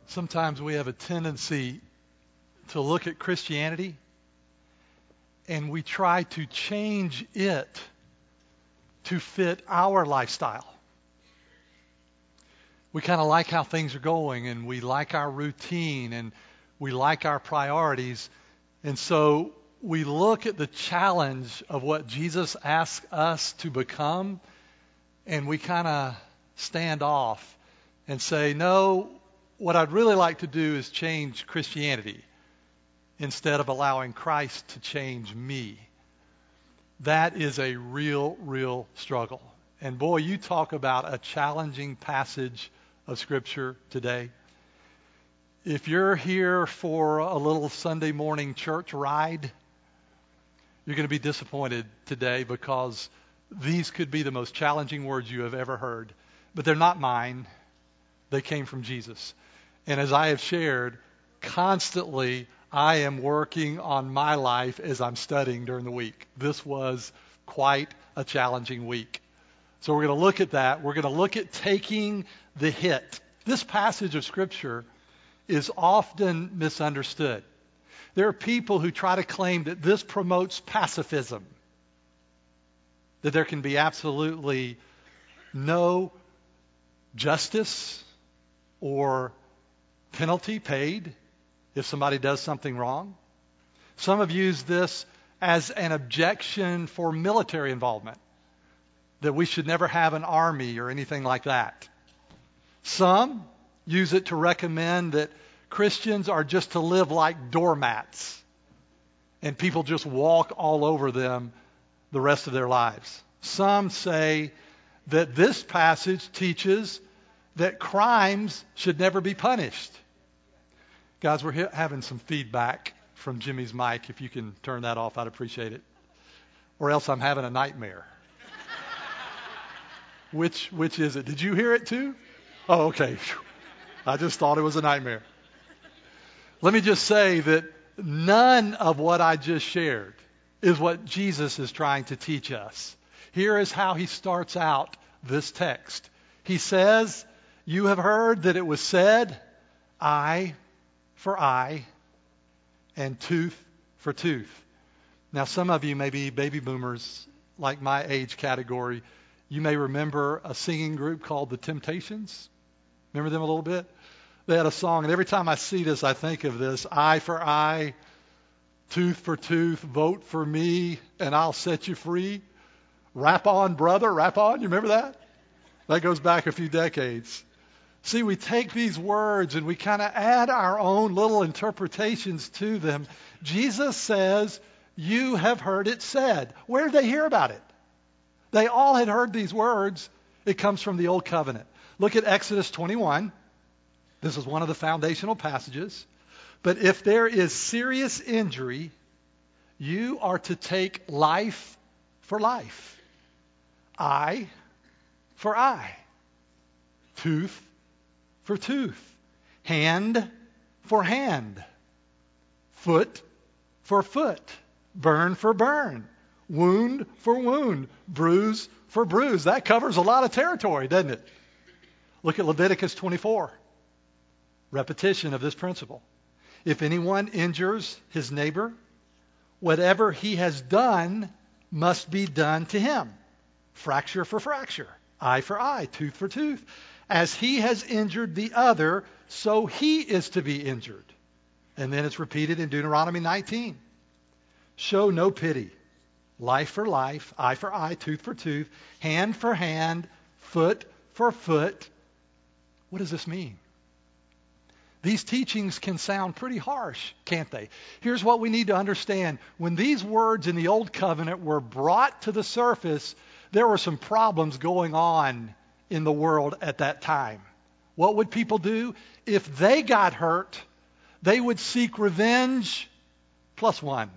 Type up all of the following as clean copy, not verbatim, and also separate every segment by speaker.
Speaker 1: Sometimes we have a tendency to look at Christianity and we try to change it to fit our lifestyle. We kind of like how things are going, and we like our routine, and we like our priorities. And so we look at the challenge of what Jesus asks us to become, and we kind of stand off and say, no, what I'd really like to do is change Christianity instead of allowing Christ to change me. That is a real struggle. And boy, you talk about a challenging passage of Scripture today. If you're here for a little Sunday morning church ride, you're going to be disappointed today because these could be the most challenging words you have ever heard. But they're not mine. They came from Jesus. And as I have shared, constantly I am working on my life as I'm studying during the week. This was quite a challenging week. So we're going to look at that. We're going to look at taking the hit. This passage of Scripture is often misunderstood. There are people who try to claim that this promotes pacifism, that there can be absolutely no justice or penalty paid if somebody does something wrong. Some have used this as an objection for military involvement, that we should never have an army or anything like that. Some use it to recommend that Christians are just to live like doormats and people just walk all over them the rest of their lives. Some say that this passage teaches that crimes should never be punished. Guys, we're having some feedback from Jimmy's mic. If you can turn that off, I'd appreciate it. Or else I'm having a nightmare. Which is it? Did you hear it too? Oh, okay. I just thought it was a nightmare. Let me just say that none of what I just shared is what Jesus is trying to teach us. Here is how he starts out this text. He says, "You have heard that it was said, eye for eye and tooth for tooth." Now, some of you may be baby boomers like my age category. You may remember a singing group called The Temptations. Remember them a little bit? They had a song, and every time I see this, I think of this: eye for eye, tooth for tooth, vote for me, and I'll set you free. Rap on, brother, rap on. You remember that? That goes back a few decades. See, we take these words and we kind of add our own little interpretations to them. Jesus says, you have heard it said. Where did they hear about it? They all had heard these words. It comes from the Old Covenant. Look at Exodus 21. This is one of the foundational passages. But if there is serious injury, you are to take life for life, eye for eye, tooth for tooth, hand for hand, foot for foot, burn for burn, wound for wound, bruise for bruise. That covers a lot of territory, doesn't it? Look at Leviticus 24. Repetition of this principle. If anyone injures his neighbor, whatever he has done must be done to him. Fracture for fracture, eye for eye, tooth for tooth. As he has injured the other, so he is to be injured. And then it's repeated in Deuteronomy 19. Show no pity. Life for life, eye for eye, tooth for tooth, hand for hand, foot for foot. What does this mean? These teachings can sound pretty harsh, can't they? Here's what we need to understand. When these words in the Old Covenant were brought to the surface, there were some problems going on in the world at that time. What would people do? If they got hurt, they would seek revenge plus one.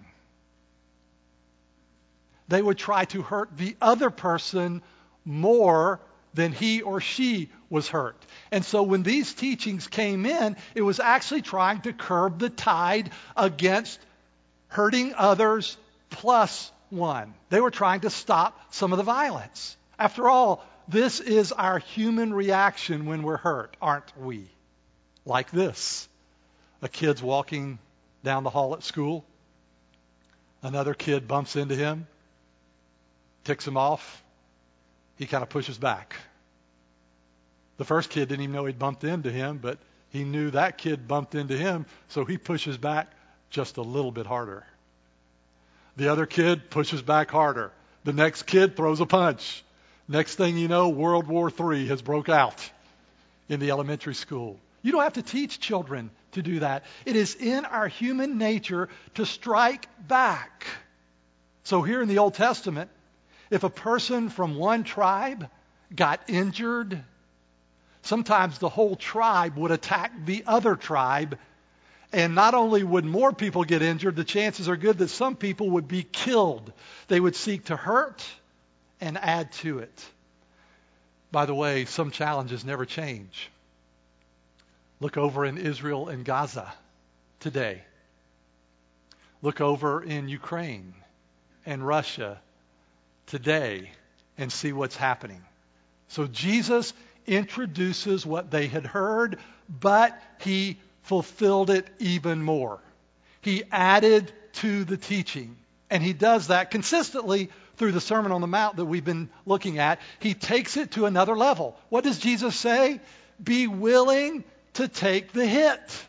Speaker 1: They would try to hurt the other person more than he or she was hurt. And so when these teachings came in, it was actually trying to curb the tide against hurting others plus one. They were trying to stop some of the violence. After all, this is our human reaction when we're hurt, aren't we? like this. A kid's walking down the hall at school. Another kid bumps into him, ticks him off. He kind of pushes back. The first kid didn't even know he'd bumped into him, but he knew that kid bumped into him, so he pushes back just a little bit harder. The other kid pushes back harder. The next kid throws a punch. Next thing you know, World War III has broke out in the elementary school. You don't have to teach children to do that. It is in our human nature to strike back. So here in the Old Testament, if a person from one tribe got injured, sometimes the whole tribe would attack the other tribe. And not only would more people get injured, the chances are good that some people would be killed. They would seek to hurt and add to it. By the way, some challenges never change. Look over in Israel and Gaza today. Look over in Ukraine and Russia today and see what's happening. So Jesus introduces what they had heard, but he fulfilled it even more. He added to the teaching. And he does that consistently through the Sermon on the Mount that we've been looking at. He takes it to another level. What does Jesus say? Be willing to take the hit.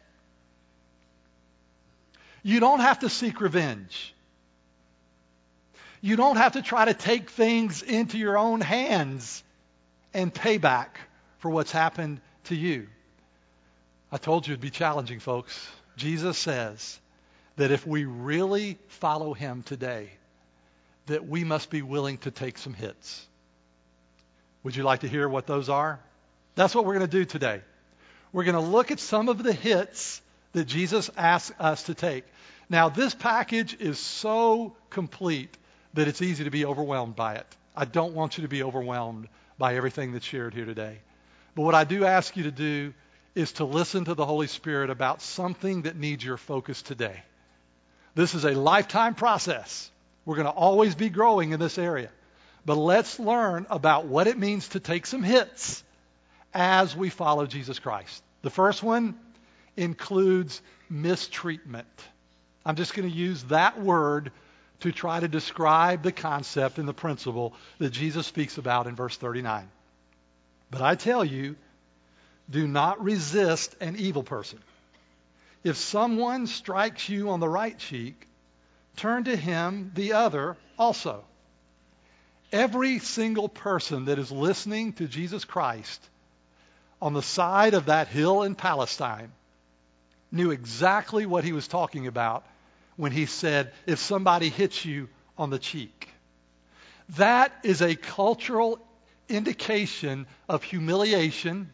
Speaker 1: You don't have to seek revenge. You don't have to try to take things into your own hands and pay back for what's happened to you. I told you it'd be challenging, folks. Jesus says that if we really follow him today, that we must be willing to take some hits. Would you like to hear what those are? That's what we're going to do today. We're going to look at some of the hits that Jesus asks us to take. Now, this package is so complete that it's easy to be overwhelmed by it. I don't want you to be overwhelmed by everything that's shared here today. But what I do ask you to do is to listen to the Holy Spirit about something that needs your focus today. This is a lifetime process. We're going to always be growing in this area. But let's learn about what it means to take some hits as we follow Jesus Christ. The first one includes mistreatment. I'm just going to use that word to try to describe the concept and the principle that Jesus speaks about in verse 39. But I tell you, do not resist an evil person. If someone strikes you on the right cheek, turn to him the other also. Every single person that is listening to Jesus Christ on the side of that hill in Palestine knew exactly what he was talking about when he said, if somebody hits you on the cheek. That is a cultural indication of humiliation,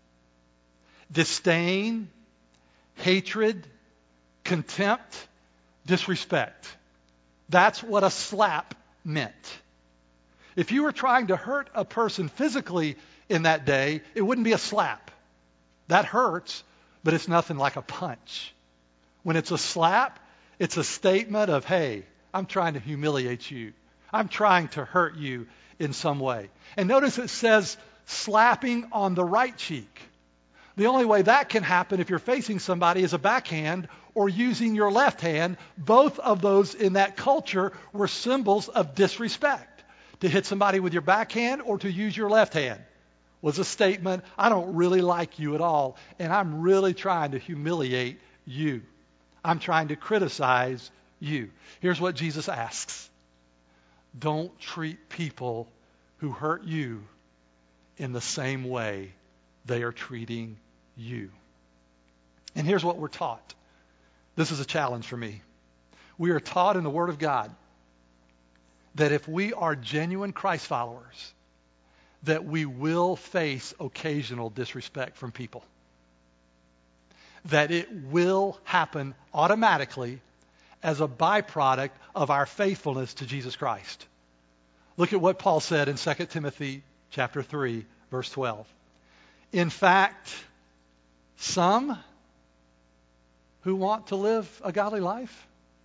Speaker 1: disdain, hatred, contempt, disrespect. That's what a slap meant. If you were trying to hurt a person physically in that day, it wouldn't be a slap. That hurts, but it's nothing like a punch. When it's a slap, it's a statement of, hey, I'm trying to humiliate you. I'm trying to hurt you in some way. And notice it says slapping on the right cheek. The only way that can happen if you're facing somebody is a backhand or using your left hand. Both of those in that culture were symbols of disrespect. To hit somebody with your backhand or to use your left hand was a statement, I don't really like you at all, and I'm really trying to humiliate you. I'm trying to criticize you. Here's what Jesus asks. Don't treat people who hurt you in the same way they are treating you. And here's what we're taught. This is a challenge for me. We are taught in the Word of God that if we are genuine Christ followers, that we will face occasional disrespect from people. That it will happen automatically as a byproduct of our faithfulness to Jesus Christ. Look at what Paul said in 2 Timothy chapter 3, verse 12. In fact, some who want to live a godly life,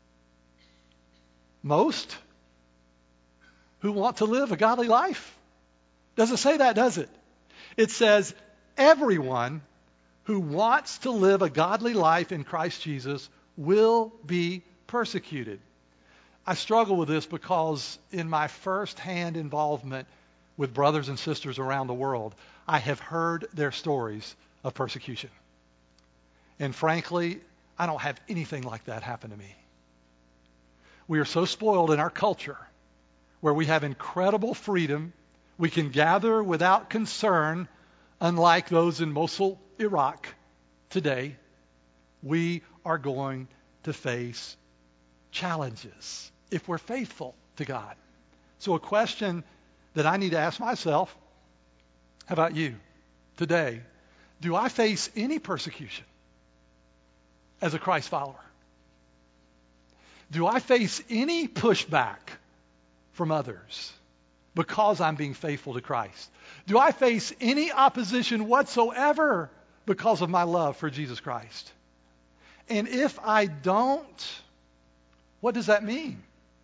Speaker 1: most who want to live a godly life. Doesn't say that, does it? It says everyone who wants to live a godly life in Christ Jesus will be persecuted. I struggle with this because in my first-hand involvement with brothers and sisters around the world, I have heard their stories of persecution. And frankly, I don't have anything like that happen to me. We are so spoiled in our culture where we have incredible freedom. We can gather without concern, unlike those in Mosul, Iraq today. We are going to face challenges if we're faithful to God. So a question that I need to ask myself, how about you today? Do I face any persecution as a Christ follower? Do I face any pushback from others because I'm being faithful to Christ? Do I face any opposition whatsoever because of my love for Jesus Christ? And if I don't, what does that mean?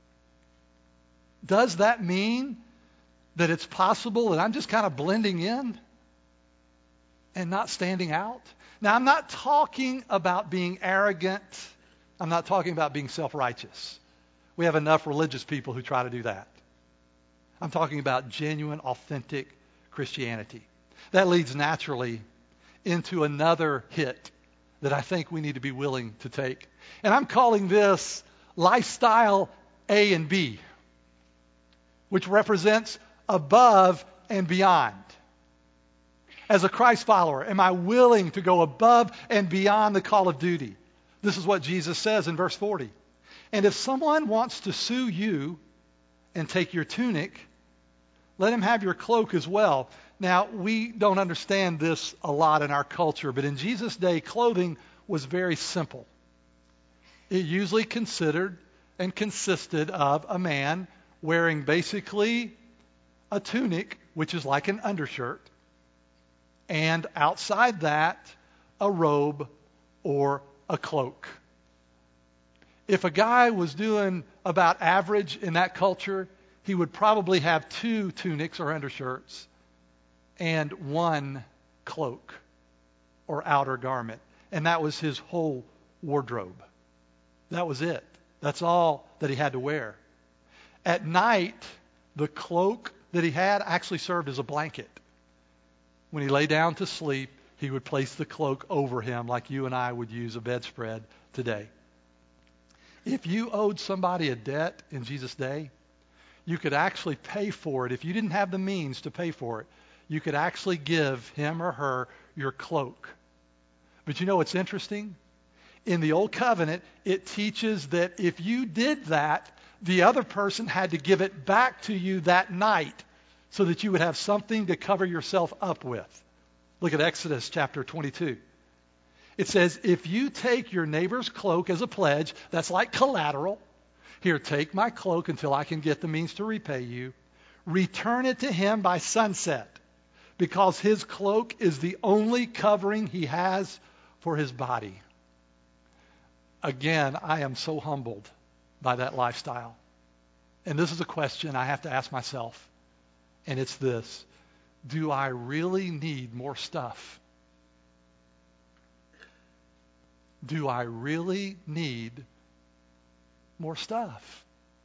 Speaker 1: Does that mean that it's possible that I'm just kind of blending in and not standing out? Now, I'm not talking about being arrogant. I'm not talking about being self-righteous. We have enough religious people who try to do that. I'm talking about genuine, authentic Christianity. That leads naturally into another hit that I think we need to be willing to take. And I'm calling this lifestyle A and B, which represents above and beyond. As a Christ follower, am I willing to go above and beyond the call of duty? This is what Jesus says in verse 40. And if someone wants to sue you and take your tunic, let him have your cloak as well. Now, we don't understand this a lot in our culture, but in Jesus' day, clothing was very simple. It usually considered and consisted of a man wearing basically a tunic, which is like an undershirt, and outside that, a robe or a cloak. If a guy was doing about average in that culture, he would probably have 2 tunics or undershirts and 1 cloak or outer garment. And that was his whole wardrobe. That was it. That's all that he had to wear. At night, the cloak that he had actually served as a blanket. When he lay down to sleep, he would place the cloak over him like you and I would use a bedspread today. If you owed somebody a debt in Jesus' day, you could actually pay for it. If you didn't have the means to pay for it, you could actually give him or her your cloak. But you know what's interesting? In the Old Covenant, it teaches that if you did that, the other person had to give it back to you that night so that you would have something to cover yourself up with. Look at Exodus chapter 22. It says, if you take your neighbor's cloak as a pledge, that's like collateral. Here, take my cloak until I can get the means to repay you. Return it to him by sunset, because his cloak is the only covering he has for his body. Again, I am so humbled by that lifestyle. And this is a question I have to ask myself. And it's this: do I really need more stuff? Do I really need more stuff?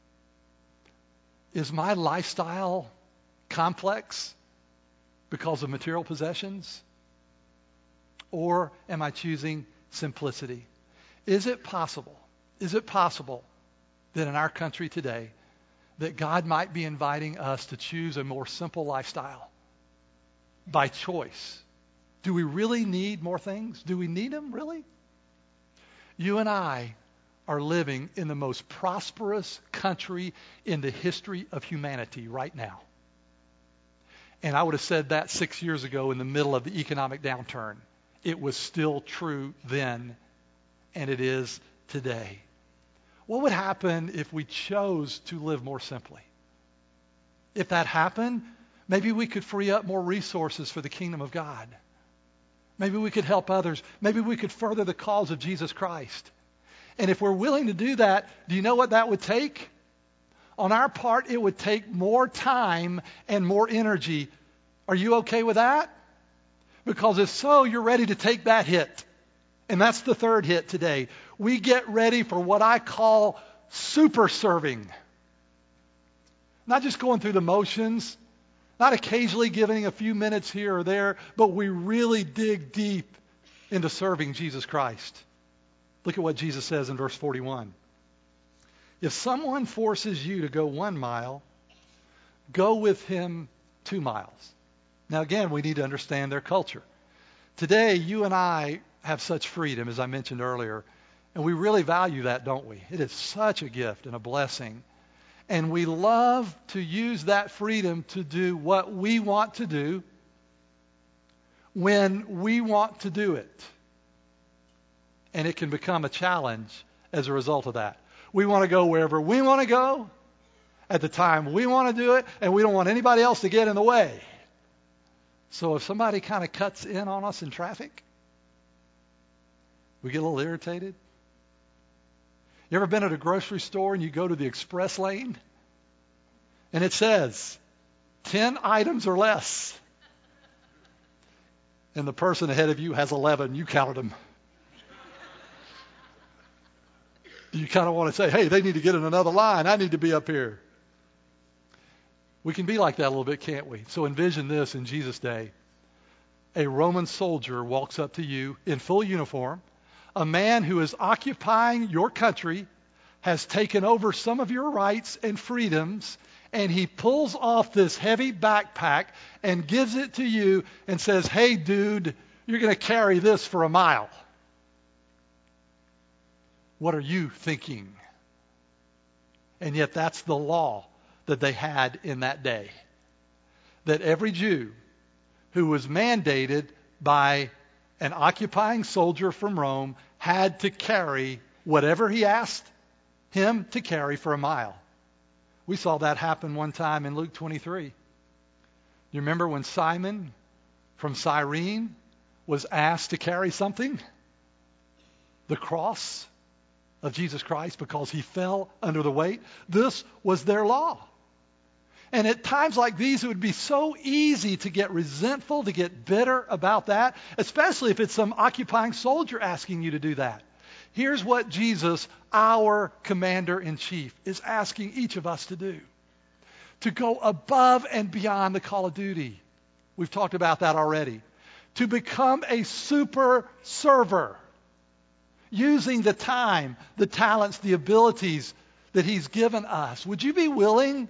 Speaker 1: Is my lifestyle complex because of material possessions? Or am I choosing simplicity? Is it possible that in our country today that God might be inviting us to choose a more simple lifestyle by choice? Do we really need more things? Do we need them, really? You and I are living in the most prosperous country in the history of humanity right now. And I would have said that 6 years ago in the middle of the economic downturn. It was still true then, and it is today. What would happen if we chose to live more simply? If that happened, maybe we could free up more resources for the kingdom of God. Maybe we could help others. Maybe we could further the cause of Jesus Christ. And if we're willing to do that, do you know what that would take? On our part, it would take more time and more energy. Are you okay with that? Because if so, you're ready to take that hit. And that's the third hit today. We get ready for what I call super serving. Not just going through the motions, not occasionally giving a few minutes here or there, but we really dig deep into serving Jesus Christ. Look at what Jesus says in verse 41. If someone forces you to go 1 mile, go with him 2 miles. Now again, we need to understand their culture. Today, you and I have such freedom, as I mentioned earlier, and we really value that, don't we? It is such a gift and a blessing. And we love to use that freedom to do what we want to do when we want to do it. And it can become a challenge as a result of that. We want to go wherever we want to go, at the time we want to do it, and we don't want anybody else to get in the way. So if somebody kind of cuts in on us in traffic, we get a little irritated. You ever been at a grocery store and you go to the express lane and it says 10 items or less, and the person ahead of you has 11, you counted them. You kind of want to say, hey, they need to get in another line. I need to be up here. We can be like that a little bit, can't we? So envision this in Jesus' day. A Roman soldier walks up to you in full uniform. A man who is occupying your country has taken over some of your rights and freedoms, and he pulls off this heavy backpack and gives it to you and says, hey, dude, you're going to carry this for 1 mile. What are you thinking? And yet that's the law that they had in that day. That every Jew who was mandated by an occupying soldier from Rome had to carry whatever he asked him to carry for 1 mile. We saw that happen one time in Luke 23. You remember when Simon from Cyrene was asked to carry something? The cross of Jesus Christ, because he fell under the weight. This was their law. And at times like these, it would be so easy to get resentful, to get bitter about that, especially if it's some occupying soldier asking you to do that. Here's what Jesus, our commander-in-chief, is asking each of us to do. To go above and beyond the call of duty. We've talked about that already. To become a super server. Using the time, the talents, the abilities that he's given us. Would you be willing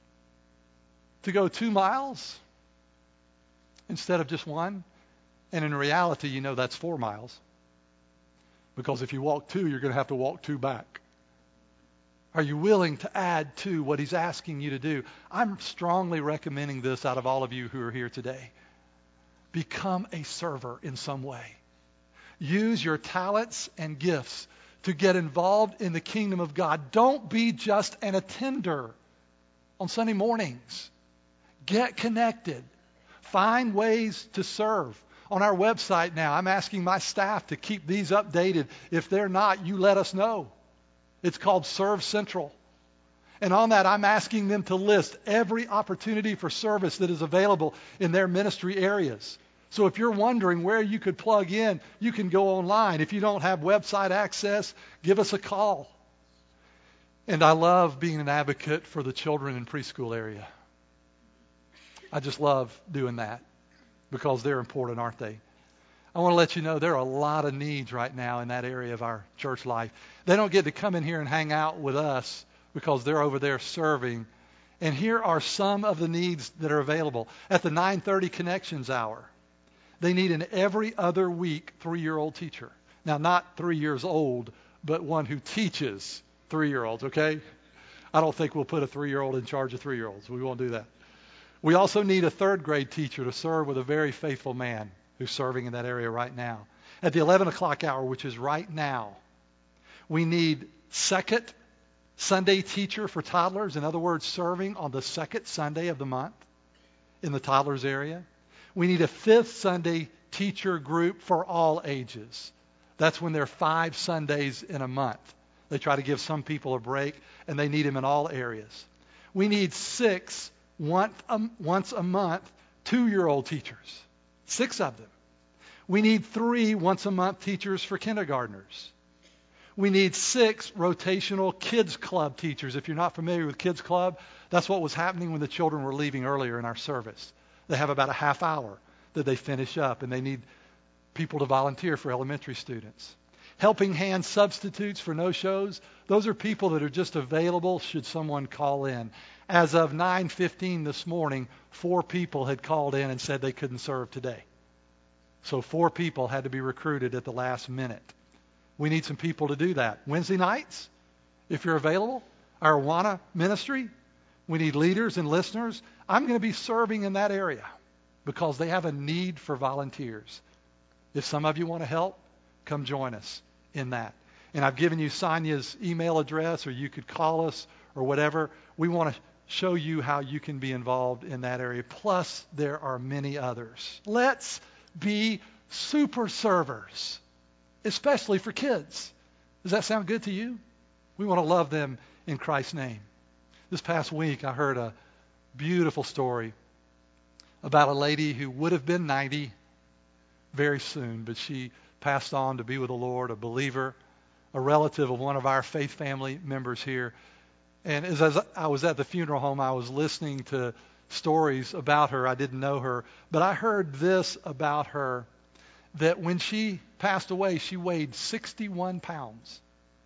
Speaker 1: to go 2 miles instead of just 1? And in reality, you know that's 4 miles. Because if you walk 2, you're going to have to walk 2 back. Are you willing to add to what he's asking you to do? I'm strongly recommending this out of all of you who are here today. Become a server in some way. Use your talents and gifts to get involved in the kingdom of God. Don't be just an attender on Sunday mornings. Get connected. Find ways to serve. On our website now, I'm asking my staff to keep these updated. If they're not, you let us know. It's called Serve Central. And on that, I'm asking them to list every opportunity for service that is available in their ministry areas. So if you're wondering where you could plug in, you can go online. If you don't have website access, give us a call. And I love being an advocate for the children in preschool area. I just love doing that because they're important, aren't they? I want to let you know there are a lot of needs right now in that area of our church life. They don't get to come in here and hang out with us because they're over there serving. And here are some of the needs that are available. At the 9:30 Connections Hour, they need an every other week 3-year-old teacher. Now, not 3 years old, but one who teaches 3-year-olds, okay? I don't think we'll put a 3-year-old in charge of 3-year-olds. We won't do that. We also need a 3rd grade teacher to serve with a very faithful man who's serving in that area right now. At the 11 o'clock hour, which is right now, we need 2nd Sunday teacher for toddlers. In other words, serving on the 2nd Sunday of the month in the toddlers area. We need a 5th Sunday teacher group for all ages. That's when there are 5 Sundays in a month. They try to give some people a break, and they need them in all areas. We need 6 once a month 2-year-old teachers. 6 of them. We need 3 once-a-month teachers for kindergartners. We need 6 rotational kids club teachers. If you're not familiar with kids club, that's what was happening when the children were leaving earlier in our service. They have about a half hour that they finish up, and they need people to volunteer for elementary students. Helping hand substitutes for no-shows. Those are people that are just available should someone call in. As of 9:15 this morning, 4 people had called in and said they couldn't serve today. So 4 people had to be recruited at the last minute. We need some people to do that. Wednesday nights, if you're available, our Awana ministry, we need leaders and listeners. I'm going to be serving in that area because they have a need for volunteers. If some of you want to help, come join us in that. And I've given you Sonia's email address, or you could call us or whatever. We want to show you how you can be involved in that area. Plus, there are many others. Let's be super servers, especially for kids. Does that sound good to you? We want to love them in Christ's name. This past week, I heard a beautiful story about a lady who would have been 90 very soon, but she passed on to be with the Lord, a believer, a relative of one of our faith family members here. And as I was at the funeral home, I was listening to stories about her. I didn't know her, but I heard this about her, that when she passed away, she weighed 61 pounds.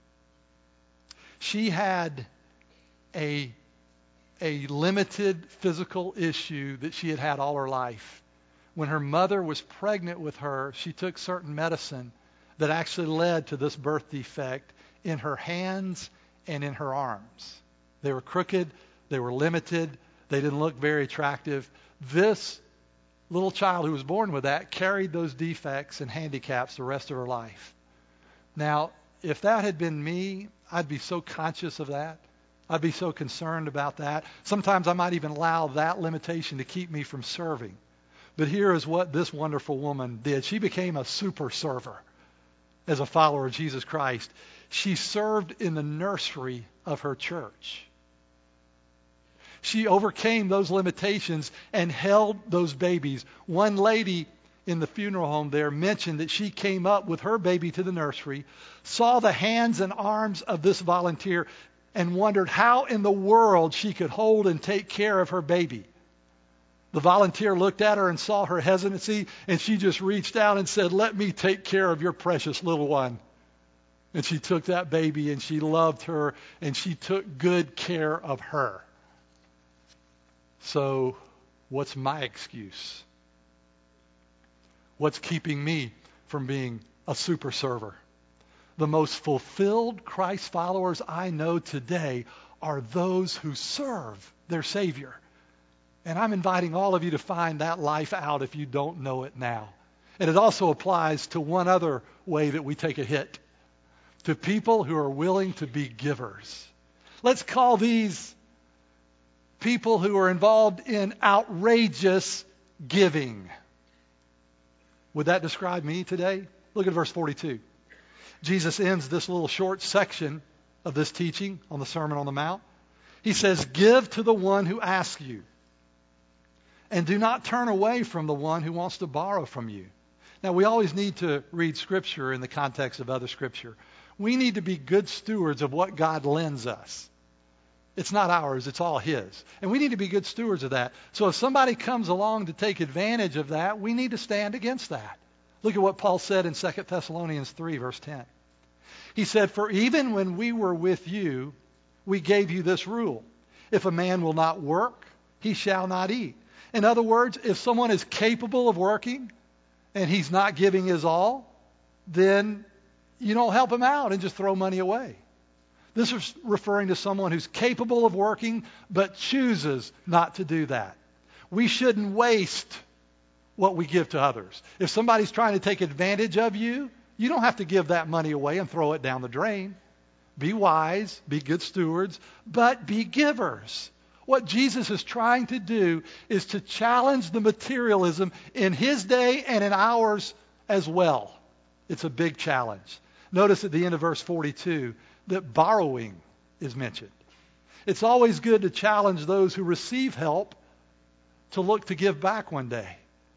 Speaker 1: She had a limited physical issue that she had had all her life. When her mother was pregnant with her, she took certain medicine that actually led to this birth defect in her hands and in her arms. They were crooked, they were limited, they didn't look very attractive. This little child who was born with that carried those defects and handicaps the rest of her life. Now, if that had been me, I'd be so conscious of that. I'd be so concerned about that. Sometimes I might even allow that limitation to keep me from serving. But here is what this wonderful woman did. She became a super server as a follower of Jesus Christ. She served in the nursery of her church. She overcame those limitations and held those babies. One lady in the funeral home there mentioned that she came up with her baby to the nursery, saw the hands and arms of this volunteer, and wondered how in the world she could hold and take care of her baby. The volunteer looked at her and saw her hesitancy, and she just reached out and said, "Let me take care of your precious little one." And she took that baby, and she loved her, and she took good care of her. So, what's my excuse? What's keeping me from being a super server? The most fulfilled Christ followers I know today are those who serve their Savior. And I'm inviting all of you to find that life out if you don't know it now. And it also applies to one other way that we take a hit. To people who are willing to be givers. Let's call these people who are involved in outrageous giving. Would that describe me today? Look at verse 42. Jesus ends this little short section of this teaching on the Sermon on the Mount. He says, "Give to the one who asks you, and do not turn away from the one who wants to borrow from you." Now, we always need to read Scripture in the context of other Scripture. We need to be good stewards of what God lends us. It's not ours, it's all His. And we need to be good stewards of that. So if somebody comes along to take advantage of that, we need to stand against that. Look at what Paul said in 2 Thessalonians 3, verse 10. He said, "For even when we were with you, we gave you this rule. If a man will not work, he shall not eat." In other words, if someone is capable of working and he's not giving his all, then you don't help him out and just throw money away. This is referring to someone who's capable of working but chooses not to do that. We shouldn't waste what we give to others. If somebody's trying to take advantage of you, you don't have to give that money away and throw it down the drain. Be wise, be good stewards, but be givers. What Jesus is trying to do is to challenge the materialism in His day and in ours as well. It's a big challenge. Notice at the end of verse 42 that borrowing is mentioned. It's always good to challenge those who receive help to look to give back one day.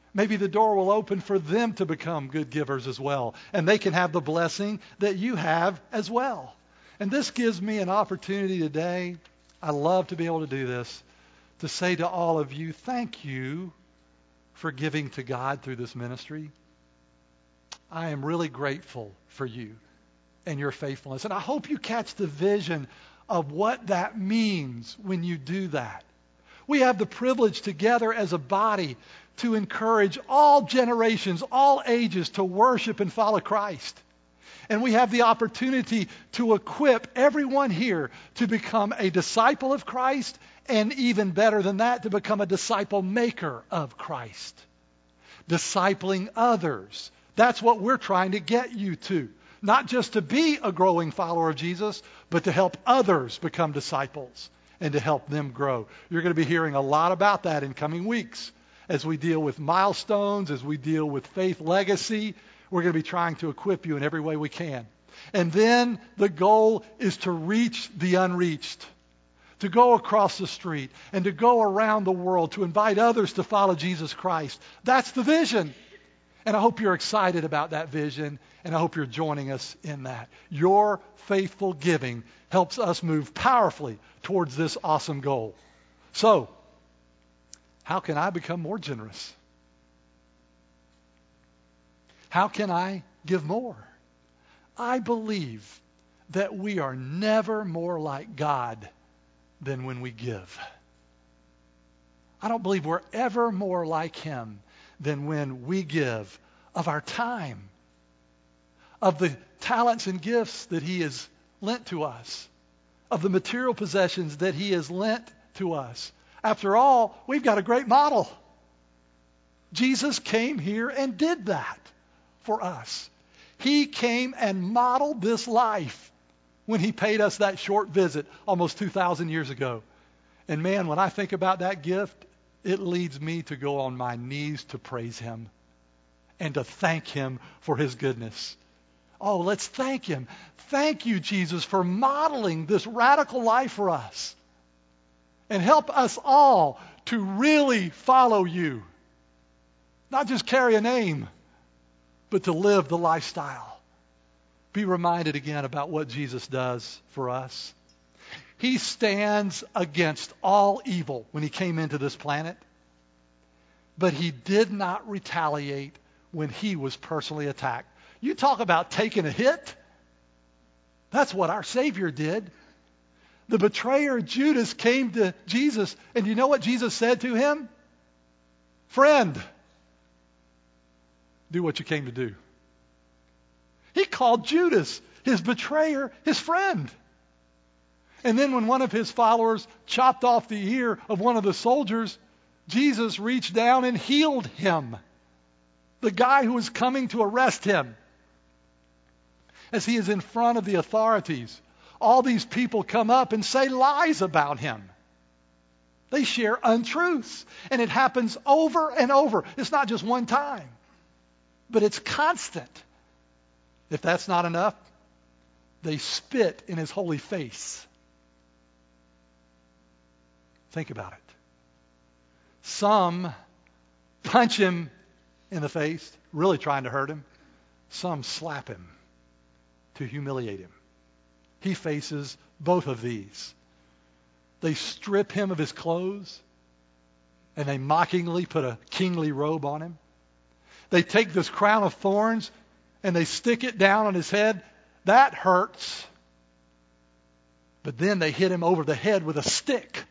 Speaker 1: Maybe the door will open for them to become good givers as well. And they can have the blessing that you have as well. And this gives me an opportunity today. I love to be able to do this, to say to all of you, thank you for giving to God through this ministry. I am really grateful for you and your faithfulness. And I hope you catch the vision of what that means when you do that. We have the privilege together as a body to encourage all generations, all ages to worship and follow Christ. And we have the opportunity to equip everyone here to become a disciple of Christ, and even better than that, to become a disciple maker of Christ. Discipling others. That's what we're trying to get you to. Not just to be a growing follower of Jesus, but to help others become disciples and to help them grow. You're going to be hearing a lot about that in coming weeks as we deal with milestones, as we deal with faith legacy. We're going to be trying to equip you in every way we can. And then the goal is to reach the unreached, to go across the street and to go around the world, to invite others to follow Jesus Christ. That's the vision. And I hope you're excited about that vision, and I hope you're joining us in that. Your faithful giving helps us move powerfully towards this awesome goal. So, how can I become more generous? How can I give more? I believe that we are never more like God than when we give. I don't believe we're ever more like Him than when we give of our time, of the talents and gifts that He has lent to us, of the material possessions that He has lent to us. After all, we've got a great model. Jesus came here and did that for us. He came and modeled this life when He paid us that short visit almost 2,000 years ago. And man, when I think about that gift, it leads me to go on my knees to praise Him and to thank Him for His goodness. Oh, let's thank Him. Thank you, Jesus, for modeling this radical life for us. And help us all to really follow You. Not just carry a name, but to live the lifestyle. Be reminded again about what Jesus does for us. He stands against all evil when He came into this planet, but He did not retaliate when He was personally attacked. You talk about taking a hit. That's what our Savior did. The betrayer Judas came to Jesus, and you know what Jesus said to him? Friend, do what you came to do. He called Judas, his betrayer, his friend. And then when one of His followers chopped off the ear of one of the soldiers, Jesus reached down and healed him, the guy who was coming to arrest him. As he is in front of the authorities, all these people come up and say lies about Him. They share untruths. And it happens over and over. It's not just one time, but it's constant. If that's not enough, they spit in His holy face. Think about it. Some punch Him in the face, really trying to hurt Him. Some slap Him to humiliate Him. He faces both of these. They strip Him of His clothes, and they mockingly put a kingly robe on Him. They take this crown of thorns and they stick it down on His head. That hurts. But then they hit Him over the head with a stick.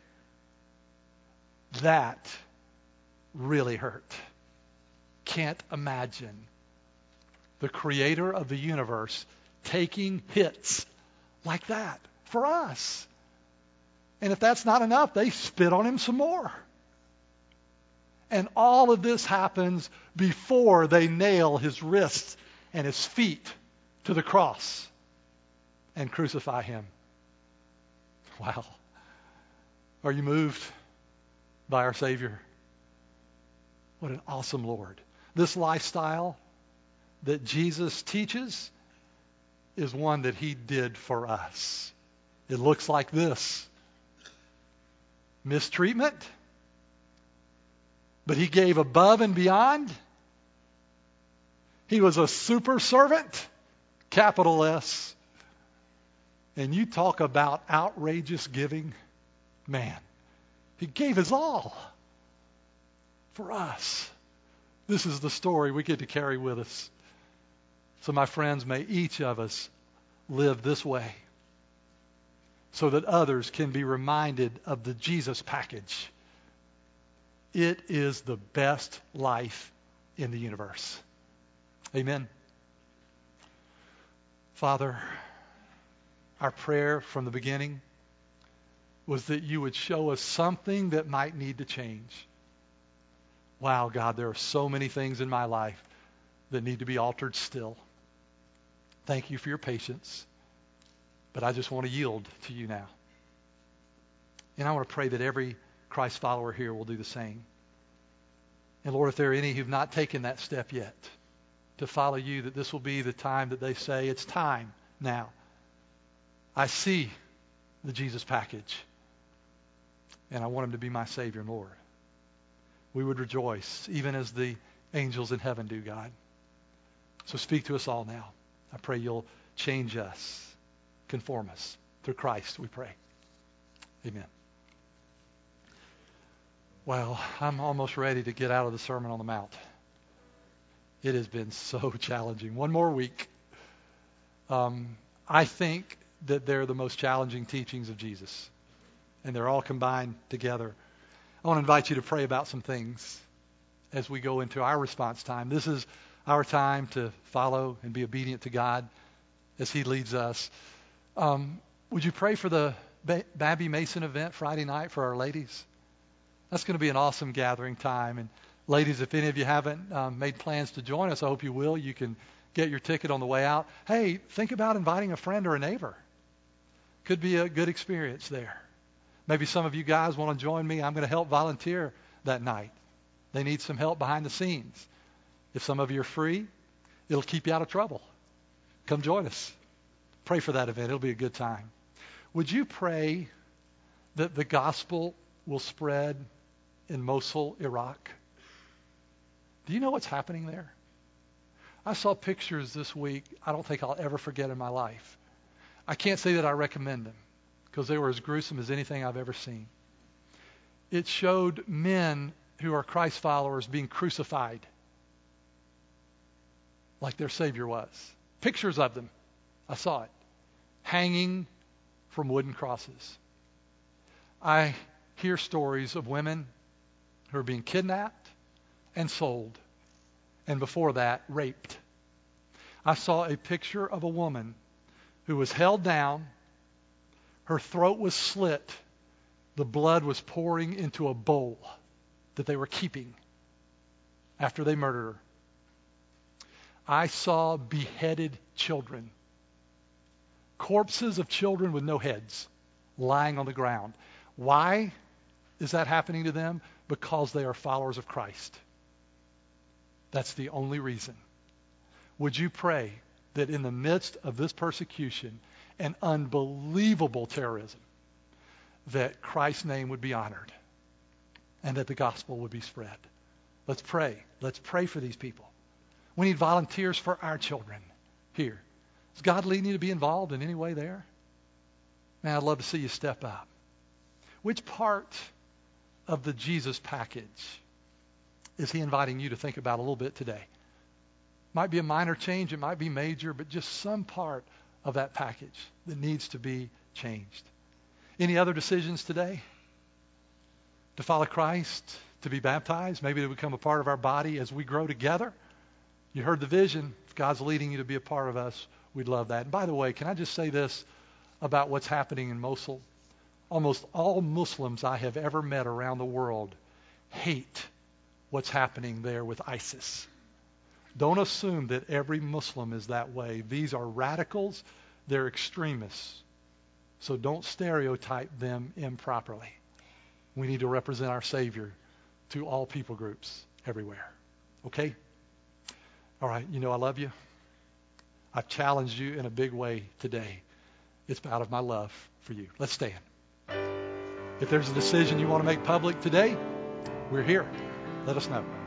Speaker 1: That really hurt. Can't imagine the Creator of the universe taking hits like that for us. And if that's not enough, they spit on Him some more. And all of this happens before they nail His wrists and His feet to the cross and crucify Him. Wow. Are you moved by our Savior? What an awesome Lord. This lifestyle that Jesus teaches is one that He did for us. It looks like this. Mistreatment, but he gave above and beyond. He was a super servant, capital S. And you talk about outrageous giving. Man, he gave his all for us. This is the story we get to carry with us. So my friends, may each of us live this way so that others can be reminded of the Jesus package. It is the best life in the universe. Amen. Father, our prayer from the beginning was that you would show us something that might need to change. Wow, God, there are so many things in my life that need to be altered still. Thank you for your patience, but I just want to yield to you now. And I want to pray that every Christ follower here will do the same. And Lord, if there are any who've not taken that step yet to follow you, that this will be the time that they say, it's time now. I see the Jesus package, and I want him to be my Savior and Lord. We would rejoice, even as the angels in heaven do, God. So speak to us all now. I pray you'll change us, conform us. Through Christ, we pray. Amen. Well, I'm almost ready to get out of the Sermon on the Mount. It has been so challenging. One more week. I think that they're the most challenging teachings of Jesus, and they're all combined together. I want to invite you to pray about some things as we go into our response time. This is our time to follow and be obedient to God as he leads us. Would you pray for the Babby Mason event Friday night for our ladies? That's going to be an awesome gathering time. And ladies, if any of you haven't made plans to join us, I hope you will. You can get your ticket on the way out. Hey, think about inviting a friend or a neighbor. Could be a good experience there. Maybe some of you guys want to join me. I'm going to help volunteer that night. They need some help behind the scenes. If some of you are free, it'll keep you out of trouble. Come join us. Pray for that event. It'll be a good time. Would you pray that the gospel will spread in Mosul, Iraq? Do you know what's happening there? I saw pictures this week I don't think I'll ever forget in my life. I can't say that I recommend them because they were as gruesome as anything I've ever seen. It showed men who are Christ followers being crucified like their Savior was. Pictures of them. I saw it. Hanging from wooden crosses. I hear stories of women who are being kidnapped and sold, and before that, raped. I saw a picture of a woman who was held down, her throat was slit, the blood was pouring into a bowl that they were keeping after they murdered her. I saw beheaded children, corpses of children with no heads, lying on the ground. Why is that happening to them? Because they are followers of Christ. That's the only reason. Would you pray that in the midst of this persecution and unbelievable terrorism, that Christ's name would be honored and that the gospel would be spread? Let's pray. Let's pray for these people. We need volunteers for our children here. Is God leading you to be involved in any way there? Man, I'd love to see you step up. Which part of the Jesus package is he inviting you to think about a little bit today? Might be a minor change, it might be major, but just some part of that package that needs to be changed. Any other decisions today? To follow Christ, to be baptized, maybe to become a part of our body as we grow together? You heard the vision. If God's leading you to be a part of us, we'd love that. And by the way, can I just say this about what's happening in Mosul? Almost all Muslims I have ever met around the world hate what's happening there with ISIS. Don't assume that every Muslim is that way. These are radicals. They're extremists. So don't stereotype them improperly. We need to represent our Savior to all people groups everywhere. Okay? All right, you know I love you. I've challenged you in a big way today. It's out of my love for you. Let's stand. If there's a decision you want to make public today, we're here. Let us know.